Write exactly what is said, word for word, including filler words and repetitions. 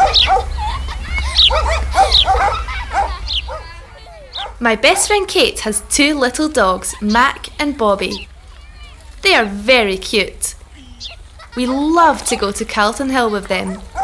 My best friend Kate has two little dogs, Mac and Bobby. They are very cute. We love to go to Carlton Hill with them